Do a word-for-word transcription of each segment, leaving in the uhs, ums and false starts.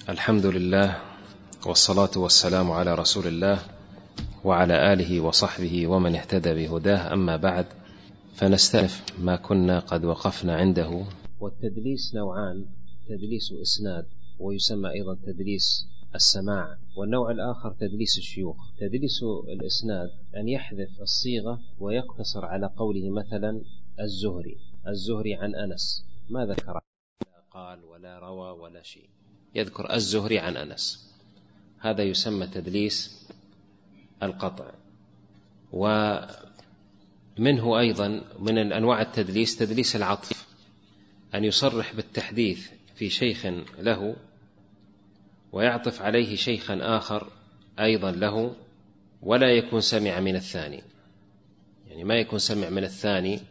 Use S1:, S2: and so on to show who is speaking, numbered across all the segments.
S1: الحمد لله والصلاة والسلام على رسول الله وعلى آله وصحبه ومن اهتدى بهداه، أما بعد، فنستأنف ما كنا قد وقفنا عنده. والتدليس نوعان: تدليس إسناد ويسمى أيضا تدليس السماع، والنوع الآخر تدليس الشيوخ. تدليس الإسناد أن يحذف الصيغة ويقتصر على قوله مثلا الزهري الزهري عن أنس، ما ذكر لا قال ولا روى ولا شيء، يذكر الزهري عن أنس، هذا يسمى تدليس القطع. ومنه أيضا من أنواع التدليس تدليس العطف، أن يصرح بالتحديث في شيخ له ويعطف عليه شيخا آخر أيضا له، ولا يكون سمع من الثاني، يعني ما يكون سمع من الثاني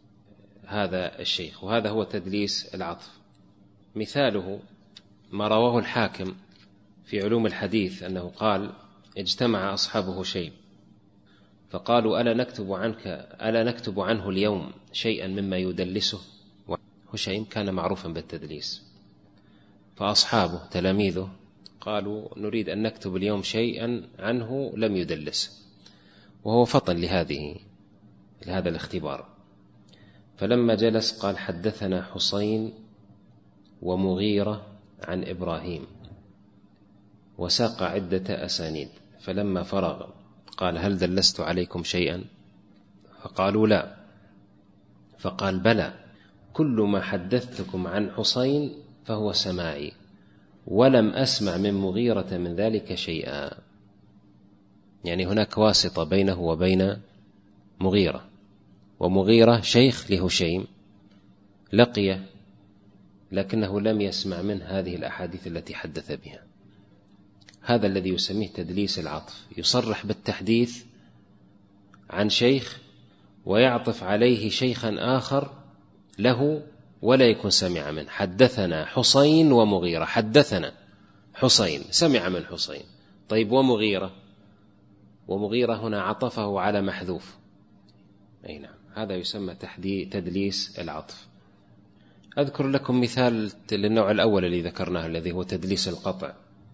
S1: هذا الشيخ، وهذا هو تدليس العطف. مثاله ما رواه الحاكم في علوم الحديث أنه قال: اجتمع أصحاب هشيم فقالوا: ألا نكتب عنك ألا نكتب عنه اليوم شيئا مما يدلسه. هشيم كان معروفا بالتدليس، فأصحابه تلاميذه قالوا: نريد أن نكتب اليوم شيئا عنه لم يدلس، وهو فطن لهذه لهذا الاختبار. فلما جلس قال: حدثنا حسين ومغيرة عن إبراهيم، وساق عدة أسانيد. فلما فرغ قال: هل دلست عليكم شيئا؟ فقالوا: لا. فقال: بلى، كل ما حدثتكم عن حسين فهو سماعي، ولم أسمع من مغيرة من ذلك شيئا. يعني هناك واسطة بينه وبين مغيرة، ومغيرة شيخ لهشيم لقيه، لكنه لم يسمع منه هذه الأحاديث التي حدث بها. هذا الذي يسميه تدليس العطف، يصرح بالتحديث عن شيخ ويعطف عليه شيخا آخر له ولا يكون سمع منه. حدثنا حسين ومغيرة، حدثنا حسين، سمع من حسين، طيب ومغيرة؟ ومغيرة هنا عطفه على محذوف، أي نعم، هذا يسمى تدليس العطف. أذكر لكم مثال للنوع الأول الذي ذكرناه الذي هو تدليس القطع.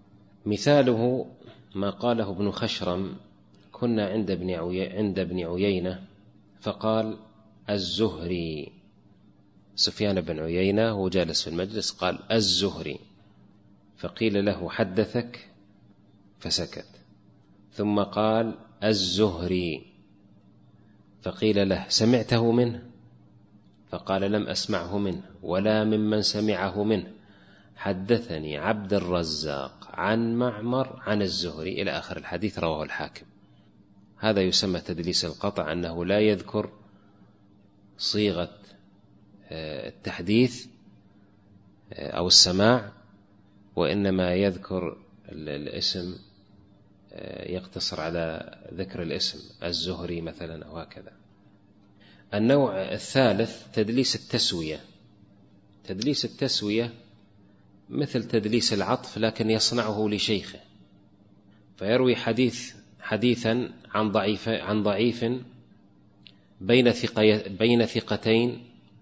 S1: مثاله ما قاله ابن خشرم: كنا عند ابن عند ابن عيينة فقال: الزهري. سفيان بن عيينة هو جالس في المجلس قال: الزهري، فقيل له: حدثك؟ فسكت، ثم قال: الزهري، فقيل له: سمعته منه؟ فقال: لم أسمعه منه ولا ممن سمعه منه، حدثني عبد الرزاق عن معمر عن الزهري، إلى آخر الحديث، رواه الحاكم. هذا يسمى تدليس القطع، أنه لا يذكر صيغة التحديث أو السماع، وإنما يذكر الاسم، يقتصر على ذكر الاسم الزهري مثلا أو هكذا. النوع الثالث تدليس التسوية. تدليس التسوية مثل تدليس العطف، لكن يصنعه لشيخه، فيروي حديث حديثا عن ضعيف عن ضعيف بين ثقي بين ثقتين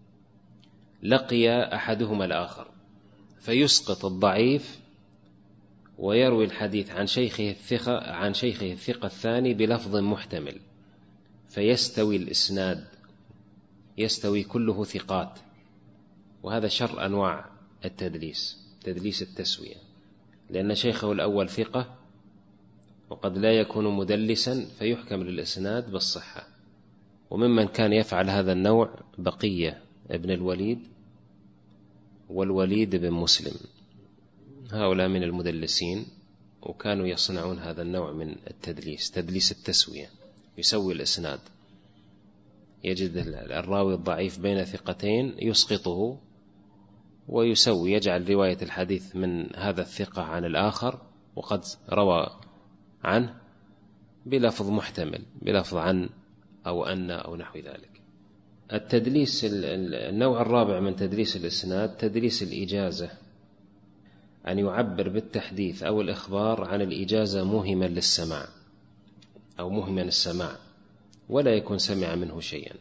S1: لقي أحدهما الآخر، فيسقط الضعيف ويروي الحديث عن شيخه الثقة عن شيخه الثقة الثاني بلفظ محتمل، فيستوي الإسناد، يستوي كله ثقات. وهذا شر أنواع التدليس، تدليس التسوية، لأن شيخه الأول ثقة وقد لا يكون مدلسا، فيحكم للإسناد بالصحة. وممن كان يفعل هذا النوع بقية ابن الوليد والوليد بن مسلم، هؤلاء من المدلسين، وكانوا يصنعون هذا النوع من التدليس، تدليس التسوية، يسوي الإسناد، يجد الراوي الضعيف بين ثقتين يسقطه ويسوي، يجعل رواية الحديث من هذا الثقة عن الآخر وقد روى عنه بلفظ محتمل، بلفظ عن أو أن أو نحو ذلك. التدليس النوع الرابع من تدليس الإسناد تدليس الإجازة، أن يعبر بالتحديث أو الإخبار عن الإجازة موهما للسماع أو مهما السماع، ولا يكون سمع منه شيئا.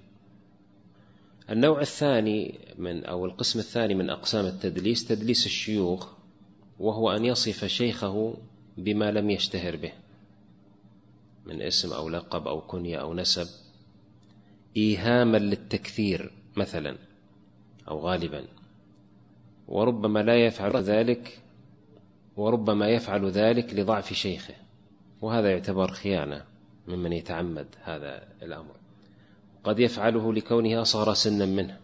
S1: النوع الثاني من أو القسم الثاني من أقسام التدليس تدليس الشيوخ، وهو أن يصف شيخه بما لم يشتهر به من اسم أو لقب أو كنية أو نسب، إيهاما للتكثير مثلا أو غالبا، وربما لا يفعل ذلك وربما يفعل ذلك لضعف شيخه، وهذا يعتبر خيانة ممن يتعمد هذا الأمر. قد يفعله لكونه أصغر سنا منه.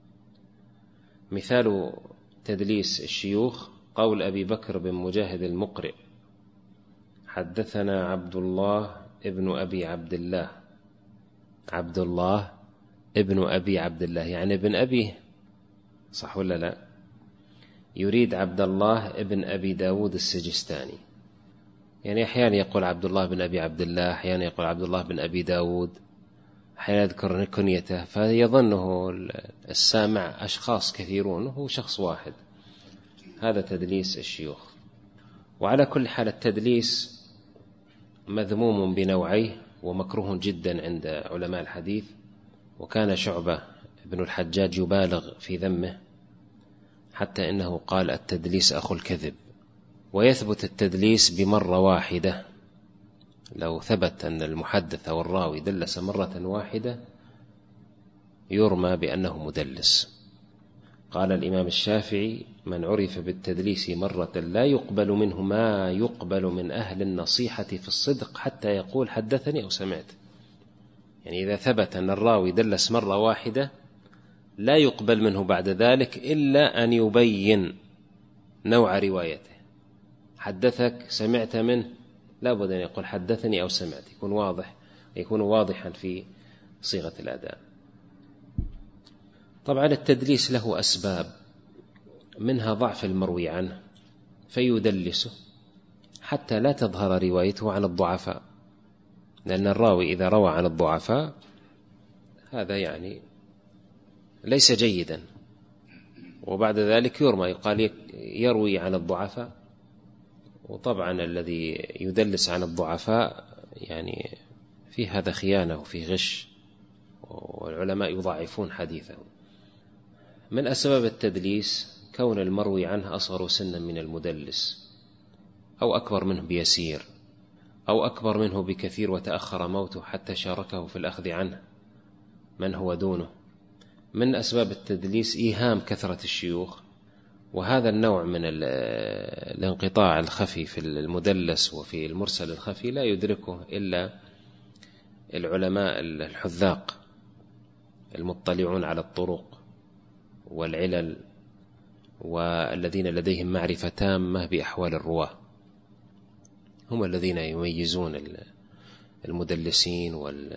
S1: مثال تدليس الشيوخ قول أبي بكر بن مجاهد المقرئ: حدثنا عبد الله ابن أبي عبد الله. عبد الله ابن أبي عبد الله يعني ابن أبيه، صح ولا لا؟ يريد عبد الله ابن أبي داود السجستاني، يعني أحيانا يقول عبد الله بن أبي عبد الله، أحيانا يقول عبد الله بن أبي داود، أحيانا يذكر كنيته، فيظنه السامع أشخاص كثيرون وهو شخص واحد. هذا تدليس الشيوخ. وعلى كل حال التدليس مذموم بنوعيه ومكروه جدا عند علماء الحديث، وكان شعبة بن الحجاج يبالغ في ذمه حتى إنه قال: التدليس أخو الكذب. ويثبت التدليس بمرة واحدة، لو ثبت أن المحدث أو الراوي دلس مرة واحدة يرمى بأنه مدلس. قال الإمام الشافعي: من عرف بالتدليس مرة لا يقبل منه ما يقبل من أهل النصيحة في الصدق حتى يقول حدثني أو سمعت. يعني إذا ثبت أن الراوي دلس مرة واحدة لا يقبل منه بعد ذلك إلا أن يبين نوع روايته. حدثك، سمعت منه، لا بد أن يقول حدثني أو سمعت، يكون واضح، يكون واضحا في صيغة الأداء. طبعا التدليس له أسباب، منها ضعف المروي عنه فيدلسه حتى لا تظهر روايته عن الضعفاء، لأن الراوي إذا روى عن الضعفاء هذا يعني ليس جيدا، وبعد ذلك يرمى، يقال يروي عن الضعفاء. وطبعا الذي يدلس عن الضعفاء يعني في هذا خيانة وفي غش، والعلماء يضعفون حديثه. من أسباب التدليس كون المروي عنه أصغر سنا من المدلس، أو أكبر منه بيسير، أو أكبر منه بكثير وتأخر موته حتى شاركه في الأخذ عنه من هو دونه. من أسباب التدليس إيهام كثرة الشيوخ، وهذا النوع من الانقطاع الخفي في المدلس وفي المرسل الخفي لا يدركه إلا العلماء الحذاق المطلعون على الطرق والعلل، والذين لديهم معرفة تامة بأحوال الرواة، هم الذين يميزون المدلسين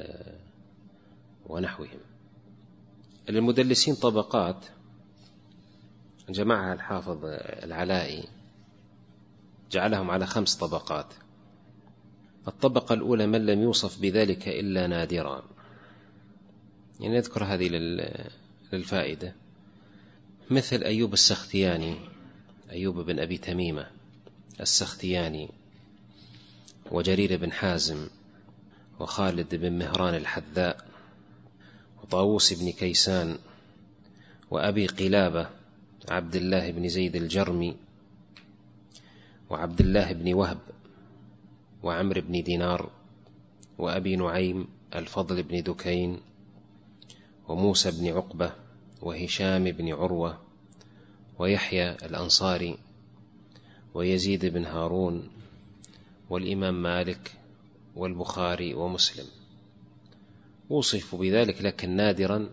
S1: ونحوهم. المدلسين طبقات جمعها الحافظ العلائي، جعلهم على خمس طبقات. الطبقة الأولى من لم يوصف بذلك إلا نادرا، يعني نذكر هذه للفائدة، مثل أيوب السختياني، أيوب بن أبي تميمة السختياني، وجرير بن حازم، وخالد بن مهران الحذاء، وطاووس بن كيسان، وأبي قلابة عبد الله بن زيد الجرمي، وعبد الله بن وهب، وعمر بن دينار، وأبي نعيم الفضل بن دكين، وموسى بن عقبة، وهشام بن عروة، ويحيى الأنصاري، ويزيد بن هارون، والإمام مالك، والبخاري، ومسلم. وصفوا بذلك لكن نادرا،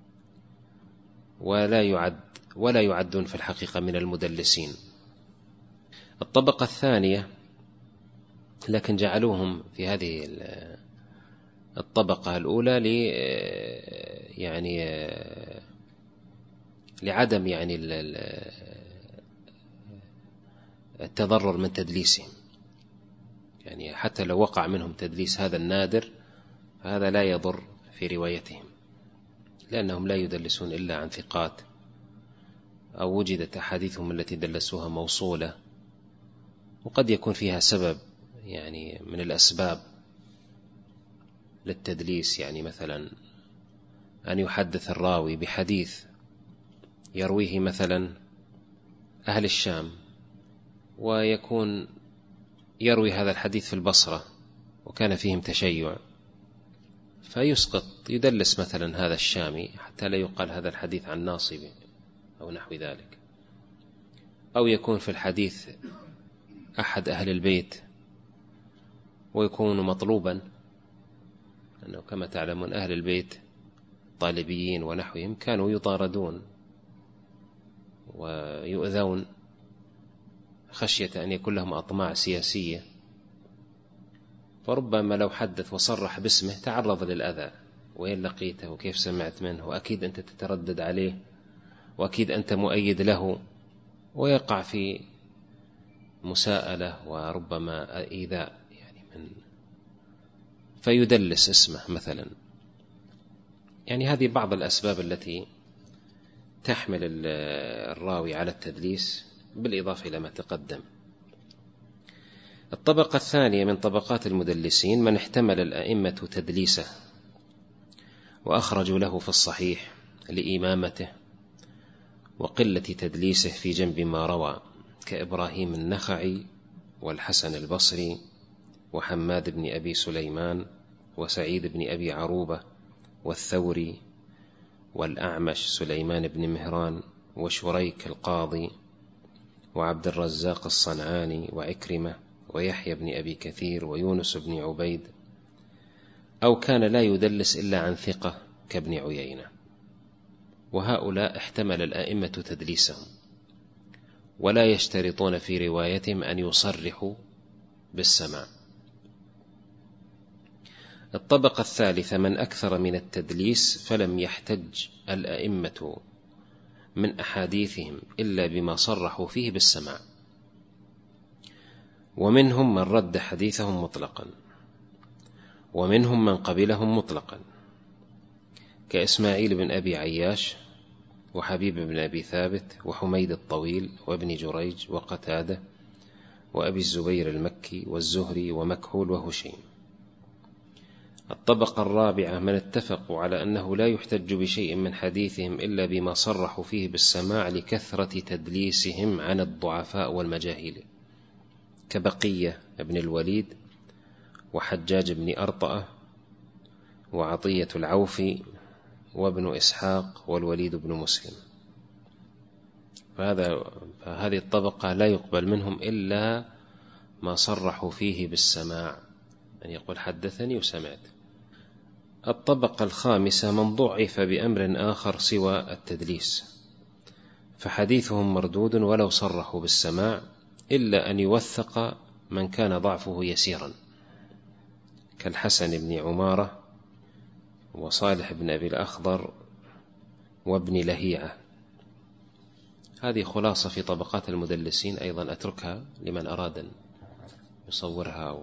S1: ولا يعد ولا يعدون في الحقيقة من المدلسين. الطبقة الثانية لكن جعلوهم في هذه الطبقة الأولى ل يعني لعدم يعني التضرر من تدليسهم، يعني حتى لو وقع منهم تدليس هذا النادر هذا لا يضر في روايتهم، لأنهم لا يدلسون إلا عن ثقات، أو وجدت أحاديثهم التي دلسوها موصولة، وقد يكون فيها سبب يعني من الأسباب للتدليس، يعني مثلا أن يحدث الراوي بحديث يرويه مثلا أهل الشام ويكون يروي هذا الحديث في البصرة وكان فيهم تشيع، فيسقط يدلس مثلا هذا الشامي حتى لا يقال هذا الحديث عن ناصبي أو نحو ذلك. أو يكون في الحديث أحد أهل البيت ويكون مطلوبا، أنه كما تعلمون أهل البيت طالبيين ونحوهم كانوا يطاردون ويؤذون خشية أن يكون لهم أطماع سياسية، فربما لو حدث وصرح باسمه تعرض للأذى، وين لقيته وكيف سمعت منه، وأكيد أنت تتردد عليه وأكيد أنت مؤيد له، ويقع في مساءلة وربما إيذاء يعني من فيدلس اسمه مثلا. يعني هذه بعض الأسباب التي تحمل الراوي على التدليس بالإضافة إلى ما تقدم. الطبقة الثانية من طبقات المدلسين من احتمل الأئمة تدليسه وأخرجوا له في الصحيح لإمامته وقلة تدليسه في جنب ما روى، كإبراهيم النخعي والحسن البصري وحماد بن أبي سليمان وسعيد بن أبي عروبة والثوري والأعمش سليمان بن مهران وشريك القاضي وعبد الرزاق الصنعاني وعكرمة ويحيى بن أبي كثير ويونس بن عبيد، أو كان لا يدلس إلا عن ثقة كابن عيينة. وهؤلاء احتمل الأئمة تدليسهم ولا يشترطون في روايتهم أن يصرحوا بالسماع. الطبقة الثالثة من أكثر من التدليس فلم يحتج الأئمة من أحاديثهم إلا بما صرحوا فيه بالسماع، ومنهم من رد حديثهم مطلقا ومنهم من قبلهم مطلقا، كإسماعيل بن أبي عياش وحبيب بن أبي ثابت وحميد الطويل وابن جريج وقتادة وأبي الزبير المكي والزهري ومكحول وهشيم. الطبقة الرابعة من اتفقوا على أنه لا يحتج بشيء من حديثهم إلا بما صرحوا فيه بالسماع لكثرة تدليسهم عن الضعفاء والمجاهيل، كبقية ابن الوليد وحجاج بن أرطأة وعطية العوفي وابن إسحاق والوليد بن مسلم. فهذا فهذه الطبقة لا يقبل منهم إلا ما صرحوا فيه بالسماع، أن يقول حدثني وسمعت. الطبقة الخامسة من ضعف بأمر آخر سوى التدليس، فحديثهم مردود ولو صرحوا بالسماع، إلا أن يوثق من كان ضعفه يسيرا، كالحسن بن عمارة وصالح بن أبي الأخضر وابن لهيعة. هذه خلاصة في طبقات المدلسين، أيضا أتركها لمن أراد أن يصورها.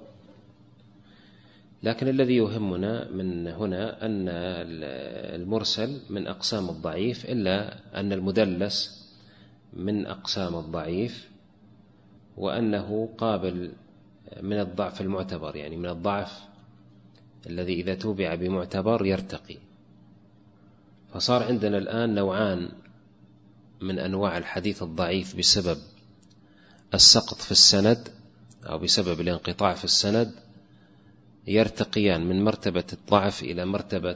S1: لكن الذي يهمنا من هنا أن المرسل من أقسام الضعيف، إلا أن المدلس من أقسام الضعيف، وأنه قابل من الضعف المعتبر، يعني من الضعف الذي إذا توبع بمعتبر يرتقي. فصار عندنا الآن نوعان من أنواع الحديث الضعيف بسبب السقط في السند أو بسبب الانقطاع في السند، يرتقيان من مرتبة الضعف إلى مرتبة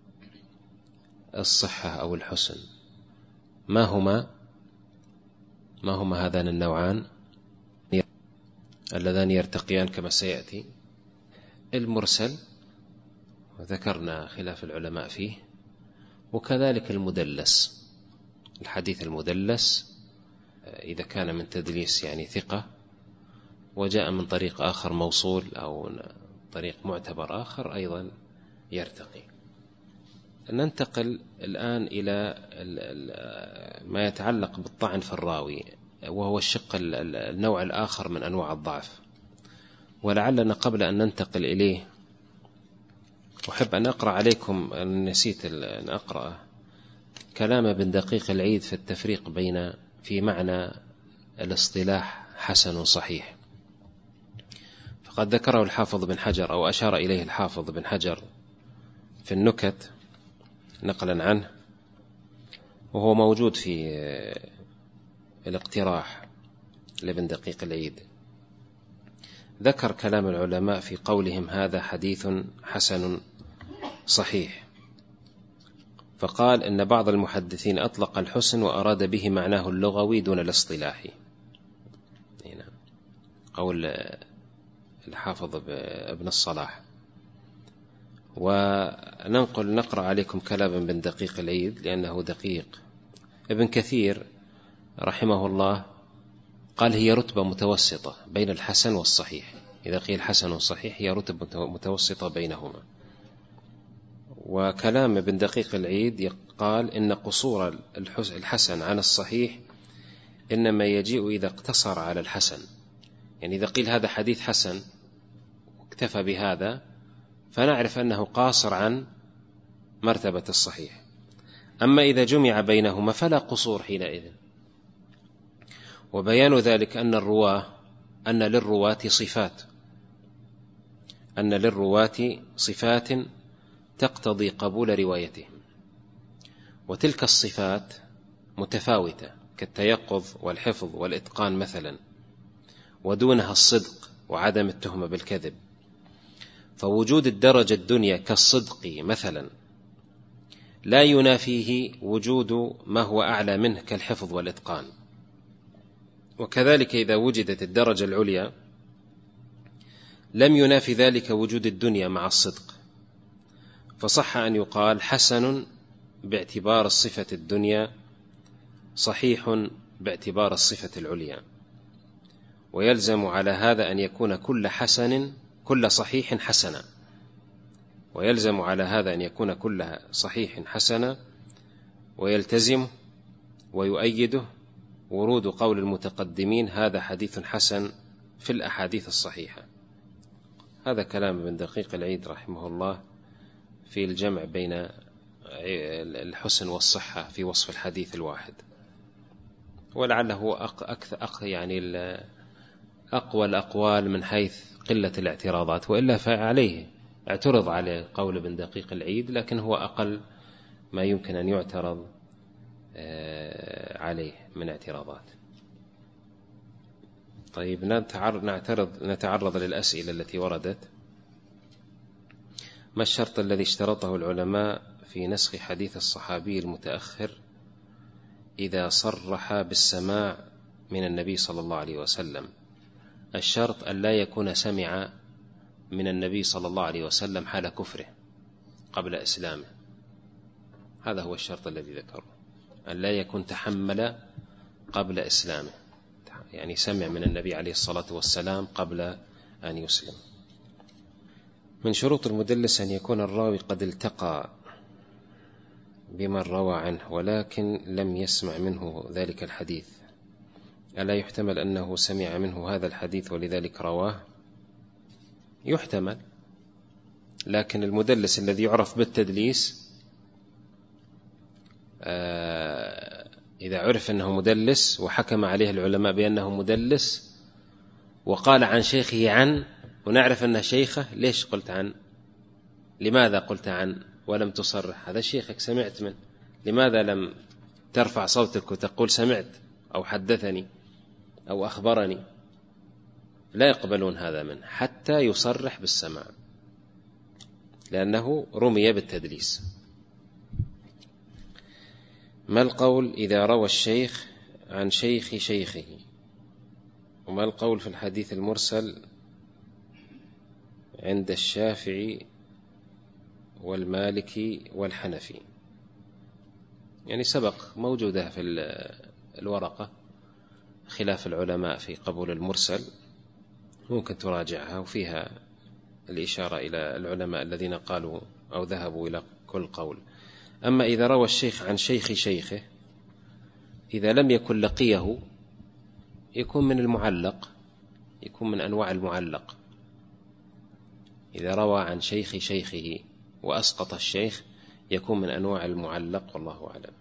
S1: الصحة أو الحسن. ما هما ما هما هذان النوعان اللذان يرتقيان كما سيأتي؟ المرسل، وذكرنا خلاف العلماء فيه، وكذلك المدلس. الحديث المدلس إذا كان من تدليس يعني ثقة وجاء من طريق آخر موصول أو طريق معتبر آخر أيضا يرتقي. ننتقل الآن إلى ما يتعلق بالطعن في الراوي، وهو الشق النوع الآخر من أنواع الضعف. ولعلنا قبل أن ننتقل إليه أحب أن أقرأ عليكم، نسيت أن أقرأ كلام ابن دقيق العيد في التفريق بين في معنى الاصطلاح حسن صحيح. فقد ذكره الحافظ بن حجر أو أشار إليه الحافظ بن حجر في النكت نقلا عنه، وهو موجود في الاقتراح لابن دقيق العيد، ذكر كلام العلماء في قولهم هذا حديث حسن صحيح، فقال إن بعض المحدثين أطلق الحسن وأراد به معناه اللغوي دون الاصطلاحي. هنا قول الحافظ ابن الصلاح. وننقل نقرأ عليكم كلام ابن دقيق العيد لأنه دقيق. ابن كثير رحمه الله قال هي رتبة متوسطة بين الحسن والصحيح، إذا قيل حسن وصحيح هي رتبة متوسطة بينهما. وكلام ابن دقيق العيد قال إن قصور الحسن عن الصحيح إنما يجيء إذا اقتصر على الحسن، يعني إذا قيل هذا حديث حسن واكتفى بهذا فنعرف أنه قاصر عن مرتبة الصحيح. أما إذا جمع بينهما فلا قصور حينئذ. وبيان ذلك أن الرواه أن للرواة صفات أن للرواة صفات تقتضي قبول روايتهم، وتلك الصفات متفاوتة كالتيقظ والحفظ والإتقان مثلا، ودونها الصدق وعدم التهمة بالكذب. فوجود الدرجة الدنيا كالصدق مثلا لا ينافيه وجود ما هو أعلى منه كالحفظ والإتقان. وكذلك إذا وجدت الدرجة العليا لم ينافي ذلك وجود الدنيا مع الصدق، فصح أن يقال حسن باعتبار الصفة الدنيا، صحيح باعتبار الصفة العليا. ويلزم على هذا أن يكون كل حسن كل صحيح حسنا ويلزم على هذا أن يكون كل صحيح حسنا ويلتزم ويؤيده ورود قول المتقدمين هذا حديث حسن في الأحاديث الصحيحة. هذا كلام ابن دقيق العيد رحمه الله في الجمع بين الحسن والصحة في وصف الحديث الواحد. ولعله أكثر يعني أقوى الأقوال من حيث قلة الاعتراضات، وإلا فعليه اعترض على قول ابن دقيق العيد، لكن هو أقل ما يمكن أن يعترض عليه من اعتراضات. طيب نعترض نتعرض للأسئلة التي وردت. ما الشرط الذي اشترطه العلماء في نسخ حديث الصحابي المتأخر إذا صرح بالسماع من النبي صلى الله عليه وسلم؟ الشرط أن لا يكون سمع من النبي صلى الله عليه وسلم حال كفره قبل إسلامه، هذا هو الشرط الذي ذكره، أن لا يكون تحمل قبل إسلامه، يعني سمع من النبي عليه الصلاة والسلام قبل أن يسلم. من شروط المدلس أن يكون الراوي قد التقى بمن روى عنه ولكن لم يسمع منه ذلك الحديث، ألا يحتمل أنه سمع منه هذا الحديث ولذلك رواه؟ يحتمل، لكن المدلس الذي يعرف بالتدليس إذا عرف أنه مدلس وحكم عليه العلماء بأنه مدلس وقال عن شيخه عن، ونعرف أنه شيخه، ليش قلت عن؟ لماذا قلت عن ولم تصرح؟ هذا شيخك سمعت منه، لماذا لم ترفع صوتك وتقول سمعت أو حدثني أو أخبرني؟ لا يقبلون هذا منه حتى يصرح بالسماع، لأنه رمي بالتدليس. ما القول إذا روى الشيخ عن شيخ شيخه؟ وما القول في الحديث المرسل عند الشافعي والمالكي والحنفي؟ يعني سبق موجودة في الورقة خلاف العلماء في قبول المرسل، ممكن تراجعها، وفيها الإشارة إلى العلماء الذين قالوا أو ذهبوا إلى كل قول. أما إذا روى الشيخ عن شيخ شيخه، إذا لم يكن لقيه يكون من المعلق، يكون من أنواع المعلق. إذا روى عن شيخ شيخه وأسقط الشيخ يكون من أنواع المعلق، والله أعلم.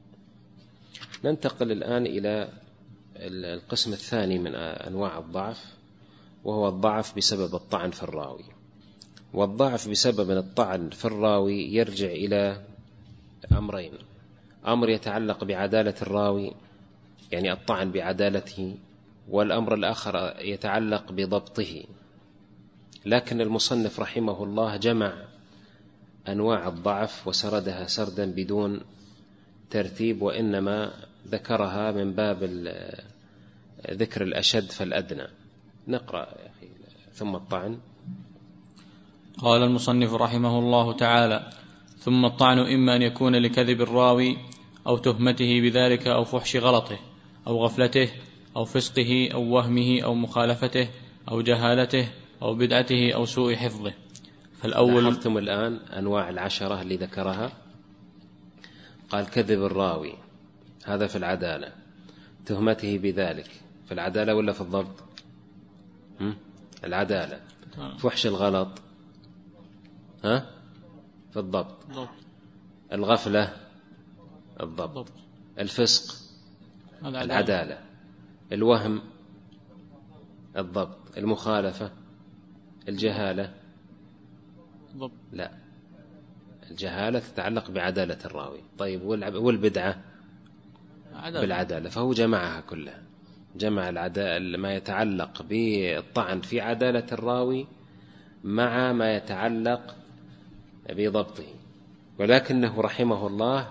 S1: ننتقل الآن إلى القسم الثاني من أنواع الضعف، وهو الضعف بسبب الطعن في الراوي. والضعف بسبب الطعن في الراوي يرجع إلى أمرين: أمر يتعلق بعدالة الراوي، يعني الطعن بعدالته والأمر الآخر يتعلق بضبطه. لكن المصنف رحمه الله جمع أنواع الضعف وسردها سردا بدون ترتيب، وإنما ذكرها من باب ذكر الأشد فالأدنى. نقرأ يا أخي. ثم الطعن.
S2: قال المصنف رحمه الله تعالى: ثم الطعن إما أن يكون لكذب الراوي أو تهمته بذلك أو فحش غلطه أو غفلته أو فسقه أو وهمه أو مخالفته أو جهالته أو بدعته أو سوء حفظه. فالأول
S1: لاحظتم الآن أنواع العشرة اللي ذكرها. قال كذب الراوي، هذا في العدالة. تهمته بذلك في العدالة ولا في الضبط؟ العدالة. فحش الغلط ها في الضبط. الغفلة الضبط. الفسق العدالة. الوهم الضبط. المخالفة الجهالة لا، الجهالة تتعلق بعدالة الراوي. طيب والبدعة بالعدالة، فهو جمعها كلها، جمع العدالة ما يتعلق بالطعن في عدالة الراوي مع ما يتعلق بضبطه. ولكنه رحمه الله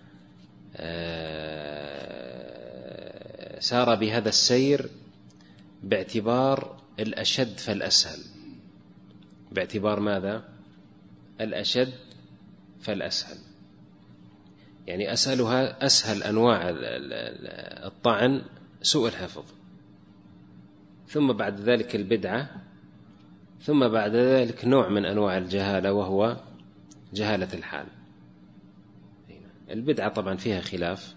S1: سار بهذا السير باعتبار الأشد فالأسهل. باعتبار ماذا؟ الأشد فالأسهل، يعني أسهلها أسهل أنواع الطعن سوء الحفظ، ثم بعد ذلك البدعة، ثم بعد ذلك نوع من أنواع الجهالة وهو جهالة الحال. البدعة طبعا فيها خلاف،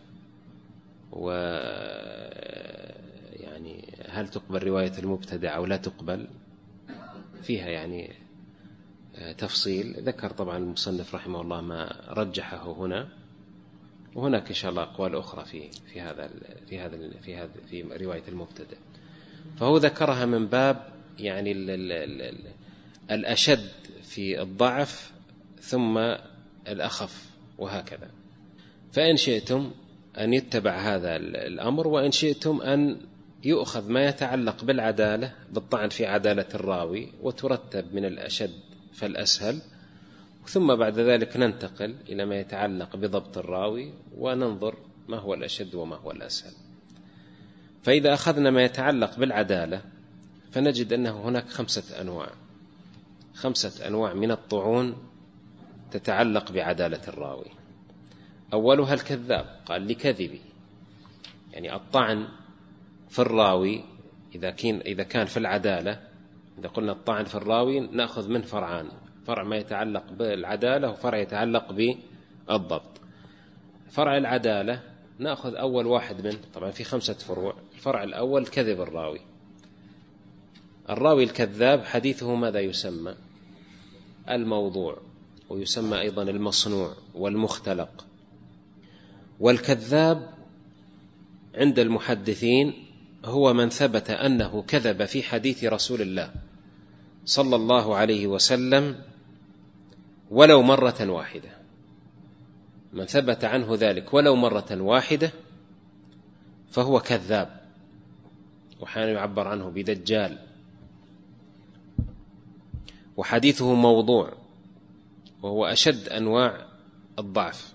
S1: ويعني هل تقبل رواية المبتدع أو لا تقبل، فيها يعني تفصيل. ذكر طبعا المصنف رحمه الله ما رجحه هنا، وهناك إن شاء الله أقوال أخرى في في هذا في هذا في هذا في رواية المبتدع. فهو ذكرها من باب يعني ال ال ال الأشد في الضعف ثم الأخف وهكذا. فإن شئتم أن يتبع هذا الأمر، وإن شئتم أن يؤخذ ما يتعلق بالعدالة بالطعن في عدالة الراوي وترتب من الأشد فالأسهل، ثم بعد ذلك ننتقل إلى ما يتعلق بضبط الراوي وننظر ما هو الأشد وما هو الأسهل. فإذا أخذنا ما يتعلق بالعدالة فنجد أنه هناك خمسة أنواع خمسة أنواع من الطعون تتعلق بعدالة الراوي. أولها الكذاب، قال لكذبه، يعني الطعن في الراوي إذا كان إذا كان في العدالة. إذا قلنا الطعن في الراوي نأخذ من فرعان: فرع ما يتعلق بالعدالة وفرع يتعلق بالضبط. فرع العدالة نأخذ أول واحد منه، طبعا في خمسة فروع. الفرع الأول كذب الراوي. الراوي الكذاب حديثه ماذا يسمى؟ الموضوع، ويسمى أيضا المصنوع والمختلق. والكذاب عند المحدثين هو من ثبت أنه كذب في حديث رسول الله صلى الله عليه وسلم ولو مرة واحدة. من ثبت عنه ذلك ولو مرة واحدة فهو كذاب، وحين يعبر عنه بدجال. وحديثه موضوع، وهو أشد أنواع الضعف.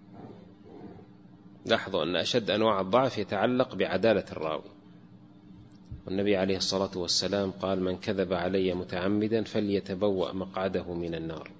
S1: لاحظوا أن أشد أنواع الضعف يتعلق بعدالة الراوي. والنبي عليه الصلاة والسلام قال: من كذب علي متعمدا فليتبوأ مقعده من النار.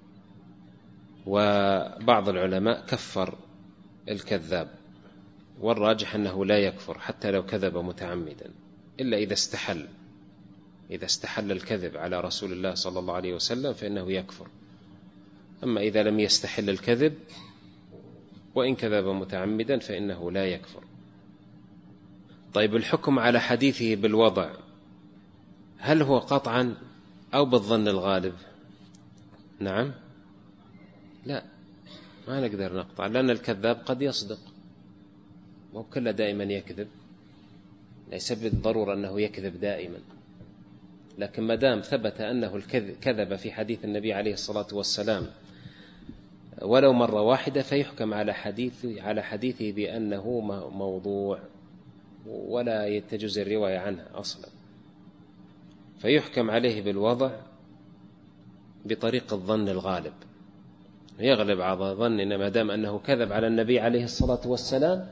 S1: وبعض العلماء كفر الكذاب، والراجح أنه لا يكفر حتى لو كذب متعمدا، إلا إذا استحل إذا استحل الكذب على رسول الله صلى الله عليه وسلم فإنه يكفر. أما إذا لم يستحل الكذب وإن كذب متعمدا فإنه لا يكفر. طيب، الحكم على حديثه بالوضع هل هو قطعا أو بالظن الغالب؟ نعم، لا، ما نقدر نقطع، لأن الكذاب قد يصدق، مو كله دائما يكذب، ليس بالضرورة أنه يكذب دائما. لكن ما دام ثبت أنه الكذب في حديث النبي عليه الصلاة والسلام ولو مرة واحدة فيحكم على حديثه على حديثه بأنه موضوع. ولا تجوز الرواية عنها أصلا، فيحكم عليه بالوضع بطريق الظن الغالب، يغلب على ظننا ما دام أنه كذب على النبي عليه الصلاة والسلام،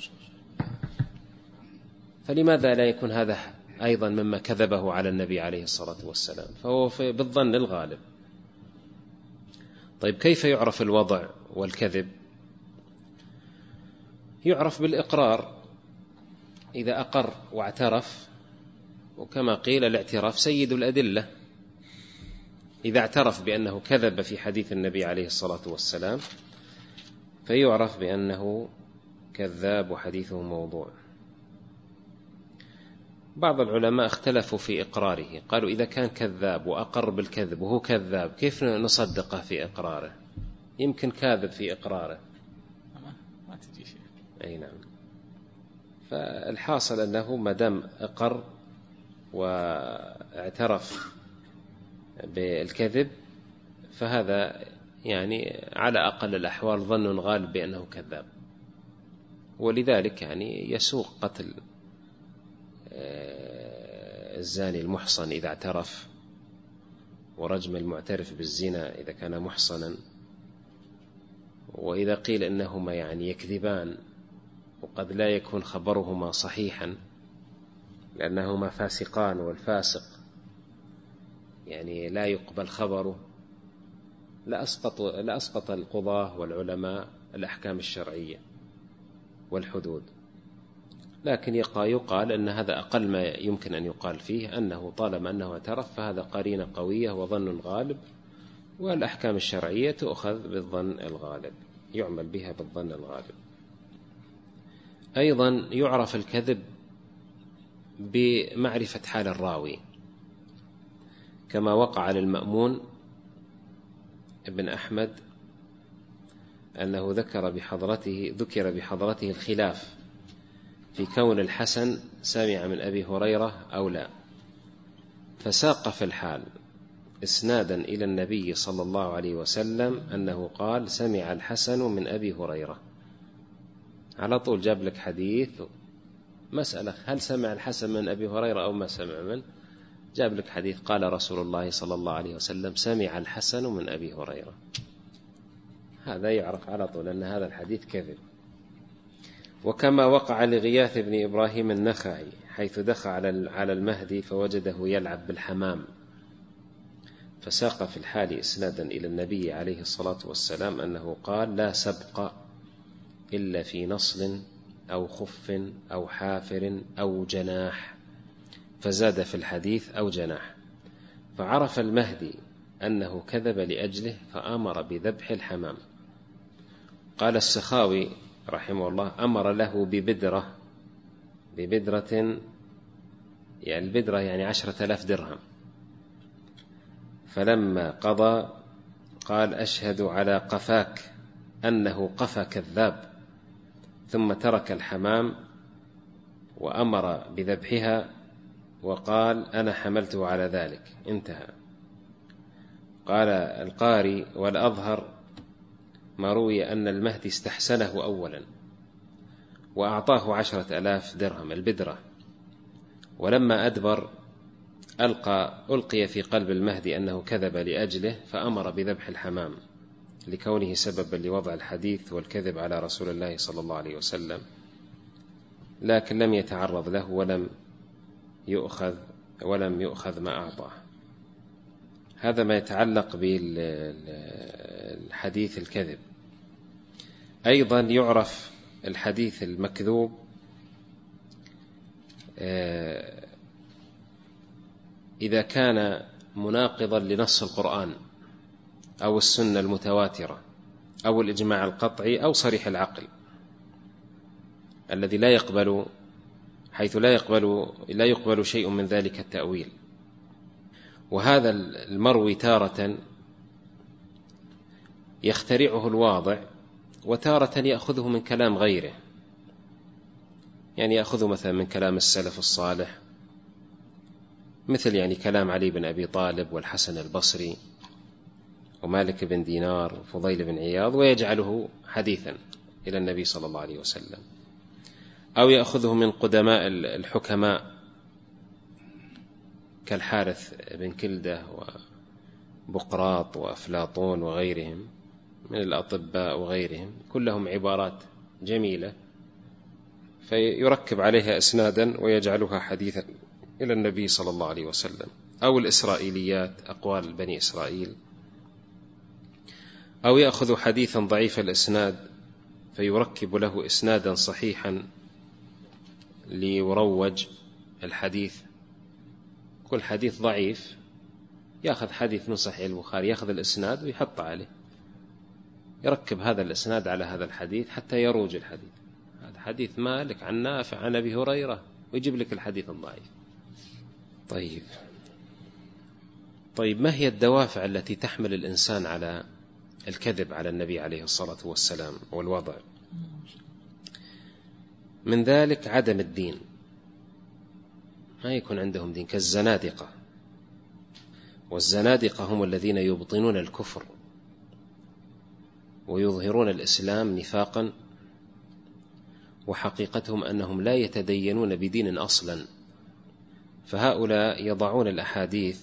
S1: فلماذا لا يكون هذا أيضا مما كذبه على النبي عليه الصلاة والسلام؟ فهو بالظن الغالب. طيب كيف يعرف الوضع والكذب؟ يعرف بالإقرار، إذا أقر واعترف، وكما قيل الاعتراف سيد الأدلة، إذا اعترف بأنه كذب في حديث النبي عليه الصلاة والسلام فيعرف بأنه كذاب وحديثه موضوع. بعض العلماء اختلفوا في إقراره، قالوا إذا كان كذاب وأقر بالكذب وهو كذاب كيف نصدقه في إقراره؟ يمكن كاذب في إقراره.
S2: ما تجي شيء.
S1: أي نعم. فالحاصل أنه ما دام أقر واعترف بالكذب فهذا يعني على أقل الأحوال ظن غالب بأنه كذاب، ولذلك يعني يسوق قتل الزاني المحصن إذا اعترف، ورجم المعترف بالزنا إذا كان محصنا. وإذا قيل إنهما يعني يكذبان وقد لا يكون خبرهما صحيحا لأنهما فاسقان، والفاسق يعني لا يقبل خبره، لأسقط, لأسقط القضاة والعلماء الأحكام الشرعية والحدود. لكن يقال أن هذا أقل ما يمكن أن يقال فيه، أنه طالما أنه اعترف فهذا قرينة قوية وظن غالب، والأحكام الشرعية تؤخذ بالظن الغالب، يعمل بها بالظن الغالب. أيضا يعرف الكذب بمعرفة حال الراوي، كما وقع للمأمون ابن أحمد أنه ذكر بحضرته ذكر بحضرته الخلاف في كون الحسن سمع من أبي هريرة أو لا، فساق في الحال إسنادا إلى النبي صلى الله عليه وسلم أنه قال سمع الحسن من أبي هريرة، على طول جاب لك حديث مسألة هل سمع الحسن من أبي هريرة أو ما سمع منه، جاب لك حديث قال رسول الله صلى الله عليه وسلم سمع الحسن من أبي هريرة، هذا يعرف على طول أن هذا الحديث كذب. وكما وقع لغياث بن إبراهيم النخعي حيث دخل على المهدي فوجده يلعب بالحمام، فساق في الحال إسنادا إلى النبي عليه الصلاة والسلام أنه قال لا سبق إلا في نصل أو خف أو حافر أو جناح، فزاد في الحديث أو جناح، فعرف المهدي أنه كذب لأجله فأمر بذبح الحمام. قال السخاوي رحمه الله أمر له ببدرة، ببدرة يعني البدرة يعني عشرة آلاف درهم، فلما قضى قال أشهد على قفاك أنه قفى كذاب، ثم ترك الحمام وأمر بذبحها وقال أنا حملته على ذلك، انتهى. قال القاري والأظهر ما روي أن المهدي استحسنه أولا وأعطاه عشرة آلاف درهم البدرة، ولما أدبر ألقى ألقي في قلب المهدي أنه كذب لأجله فأمر بذبح الحمام لكونه سببا لوضع الحديث والكذب على رسول الله صلى الله عليه وسلم، لكن لم يتعرض له ولم يؤخذ ولم يؤخذ ما أعطاه. هذا ما يتعلق بالحديث الكذب. أيضا يعرف الحديث المكذوب إذا كان مناقضا لنص القرآن أو السنة المتواترة أو الإجماع القطعي أو صريح العقل الذي لا يقبل حيث لا يقبل لا يقبل شيء من ذلك التأويل. وهذا المروي تارة يخترعه الواضع وتارة يأخذه من كلام غيره، يعني يأخذه مثلا من كلام السلف الصالح مثل يعني كلام علي بن أبي طالب والحسن البصري ومالك بن دينار وفضيل بن عياض ويجعله حديثا إلى النبي صلى الله عليه وسلم، أو يأخذه من قدماء الحكماء كالحارث بن كلدة وبقراط وأفلاطون وغيرهم من الأطباء وغيرهم، كلهم عبارات جميلة فيركب عليها إسنادا ويجعلها حديثا إلى النبي صلى الله عليه وسلم. أو الإسرائيليات، أقوال بني إسرائيل. أو يأخذ حديثا ضعيف الإسناد فيركب له إسنادا صحيحا ليروج الحديث. كل حديث ضعيف يأخذ حديث من صحيح البخاري، يأخذ الإسناد ويحط عليه، يركب هذا الإسناد على هذا الحديث حتى يروج الحديث. هذا حديث مالك عن نافع عن أبي هريرة، ويجيب لك الحديث الضعيف. طيب طيب ما هي الدوافع التي تحمل الإنسان على الكذب على النبي عليه الصلاة والسلام والوضع؟ من ذلك عدم الدين، ما يكون عندهم دين، كالزنادقة. والزنادقة هم الذين يبطنون الكفر ويظهرون الإسلام نفاقا، وحقيقتهم أنهم لا يتدينون بدين أصلا. فهؤلاء يضعون الأحاديث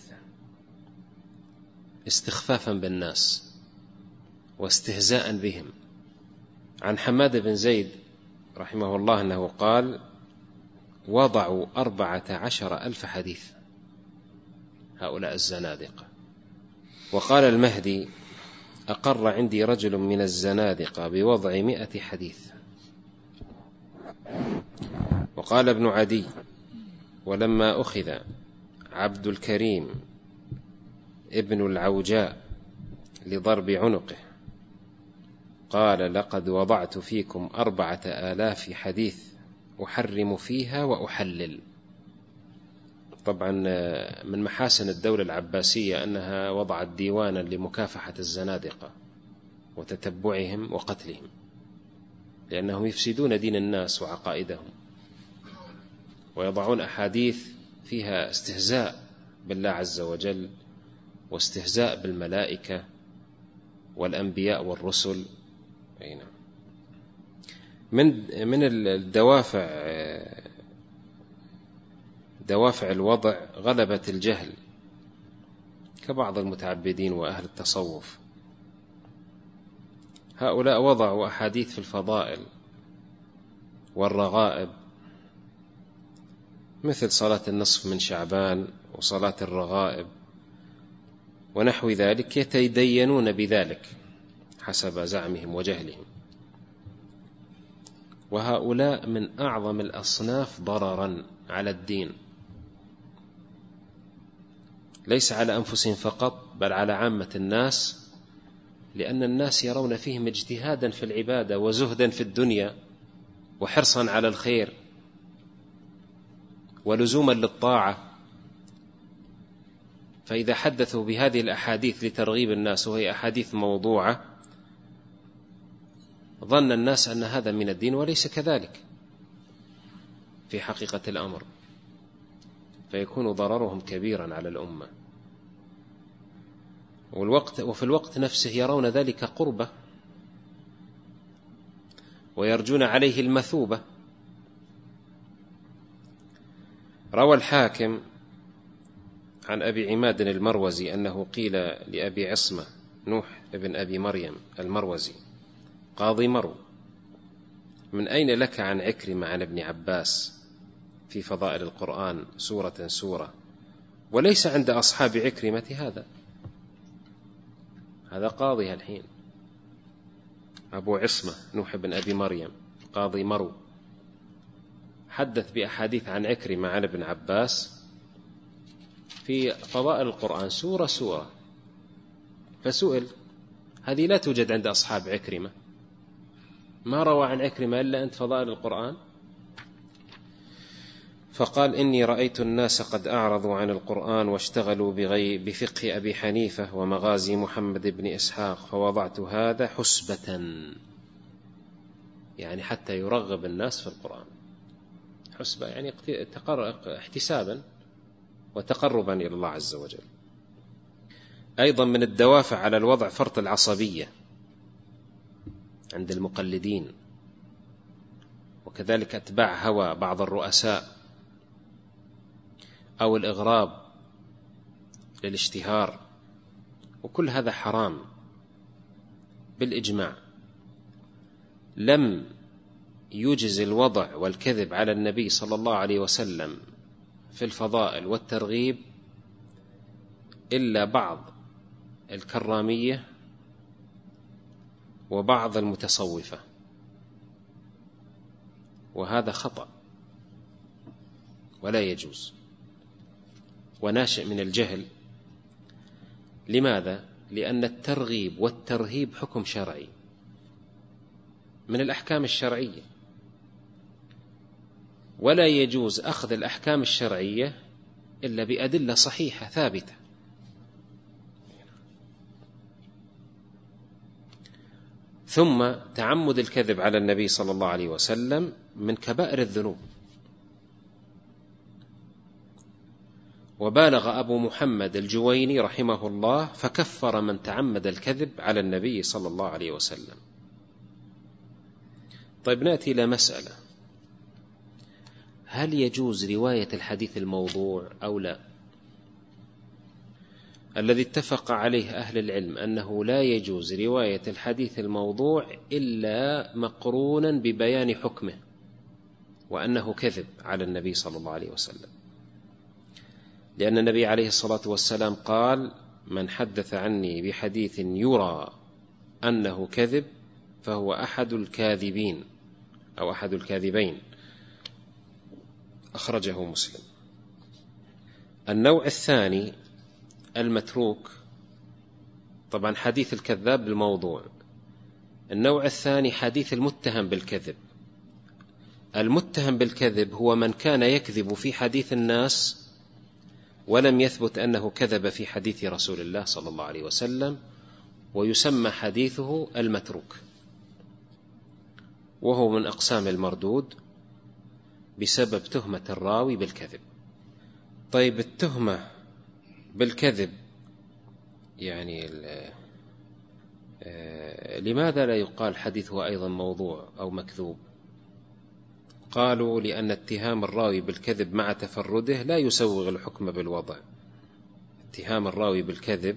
S1: استخفافا بالناس واستهزاء بهم. عن حماد بن زيد رحمه الله أنه قال: وضعوا أربعة عشر ألف حديث هؤلاء الزنادقة. وقال المهدي: أقر عندي رجل من الزنادقة بوضع مئة حديث. وقال ابن عدي: ولما أخذ عبد الكريم ابن العوجاء لضرب عنقه قال: لقد وضعت فيكم أربعة آلاف حديث أحرم فيها وأحلل. طبعا من محاسن الدولة العباسية أنها وضعت ديوانا لمكافحة الزنادقة وتتبعهم وقتلهم، لأنهم يفسدون دين الناس وعقائدهم، ويضعون أحاديث فيها استهزاء بالله عز وجل واستهزاء بالملائكة والأنبياء والرسل. من من الدوافع دوافع الوضع غلبة الجهل، كبعض المتعبدين وأهل التصوف. هؤلاء وضعوا أحاديث في الفضائل والرغائب، مثل صلاة النصف من شعبان وصلاة الرغائب ونحو ذلك، يتدينون بذلك حسب زعمهم وجهلهم. وهؤلاء من أعظم الأصناف ضررا على الدين، ليس على أنفسهم فقط بل على عامة الناس، لأن الناس يرون فيهم اجتهادا في العبادة وزهدا في الدنيا وحرصا على الخير ولزوما للطاعة. فإذا حدثوا بهذه الأحاديث لترغيب الناس وهي أحاديث موضوعة، ظن الناس أن هذا من الدين وليس كذلك في حقيقة الأمر، فيكون ضررهم كبيرا على الأمة. والوقت وفي الوقت نفسه يرون ذلك قربة ويرجون عليه المثوبة. روى الحاكم عن أبي عماد المروزي أنه قيل لأبي عصمة نوح ابن أبي مريم المروزي قاضي مرو: من أين لك عن عكرمة عن ابن عباس في فضائل القرآن سورة سورة، وليس عند أصحاب عكرمة هذا؟ هذا قاضي الحين، أبو عصمة نوح بن أبي مريم قاضي مرو، حدث بأحاديث عن عكرمة عن ابن عباس في فضائل القرآن سورة سورة. فسئل: هذه لا توجد عند أصحاب عكرمة، ما روى عن عكرمة إلا أنت فضائل القرآن؟ فقال: إني رأيت الناس قد أعرضوا عن القرآن واشتغلوا بغي بفقه أبي حنيفة ومغازي محمد بن إسحاق، فوضعت هذا حسبة، يعني حتى يرغب الناس في القرآن. حسبة يعني احتسابا وتقربا إلى الله عز وجل. أيضا من الدوافع على الوضع فرط العصبية عند المقلدين وكذلك أتباع هوى بعض الرؤساء أو الإغراب للاشتهار، وكل هذا حرام بالإجماع. لم يجز الوضع والكذب على النبي صلى الله عليه وسلم في الفضائل والترغيب إلا بعض الكرامية وبعض المتصوفة، وهذا خطأ ولا يجوز وناشئ من الجهل. لماذا؟ لأن الترغيب والترهيب حكم شرعي من الأحكام الشرعية، ولا يجوز أخذ الأحكام الشرعية إلا بأدلة صحيحة ثابتة. ثم تعمد الكذب على النبي صلى الله عليه وسلم من كبائر الذنوب، وبالغ أبو محمد الجويني رحمه الله فكفر من تعمد الكذب على النبي صلى الله عليه وسلم. طيب نأتي إلى مسألة: هل يجوز رواية الحديث الموضوع أو لا؟ الذي اتفق عليه أهل العلم أنه لا يجوز رواية الحديث الموضوع إلا مقرونا ببيان حكمه وأنه كذب على النبي صلى الله عليه وسلم، لأن النبي عليه الصلاة والسلام قال: من حدث عني بحديث يرى أنه كذب فهو أحد الكاذبين أو أحد الكاذبين، أخرجه مسلم. النوع الثاني المتروك، طبعا حديث الكذاب بالموضوع. النوع الثاني حديث المتهم بالكذب. المتهم بالكذب هو من كان يكذب في حديث الناس ولم يثبت أنه كذب في حديث رسول الله صلى الله عليه وسلم، ويسمى حديثه المتروك، وهو من أقسام المردود بسبب تهمة الراوي بالكذب. طيب التهمة بالكذب يعني لماذا لا يقال حديثه أيضا موضوع أو مكذوب؟ قالوا: لأن اتهام الراوي بالكذب مع تفرده لا يسوغ الحكم بالوضع. اتهام الراوي بالكذب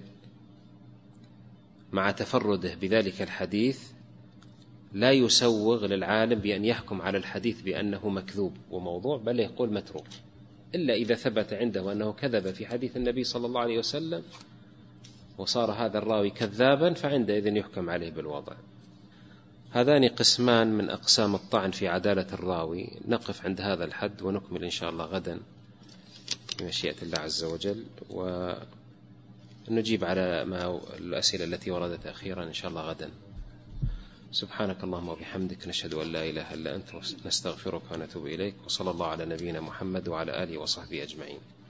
S1: مع تفرده بذلك الحديث لا يسوغ للعالم بأن يحكم على الحديث بأنه مكذوب وموضوع، بل يقول متروك، إلا إذا ثبت عنده أنه كذب في حديث النبي صلى الله عليه وسلم وصار هذا الراوي كذابا، فعندئذ يحكم عليه بالوضع. هذان قسمان من أقسام الطعن في عدالة الراوي. نقف عند هذا الحد ونكمل إن شاء الله غدا بمشيئة الله عز وجل، ونجيب على ما الأسئلة التي وردت أخيرا إن شاء الله غدا. سبحانك اللهم وبحمدك، نشهد أن لا إله إلا أنت، نستغفرك ونتوب إليك، وصلى الله على نبينا محمد وعلى آله وصحبه أجمعين.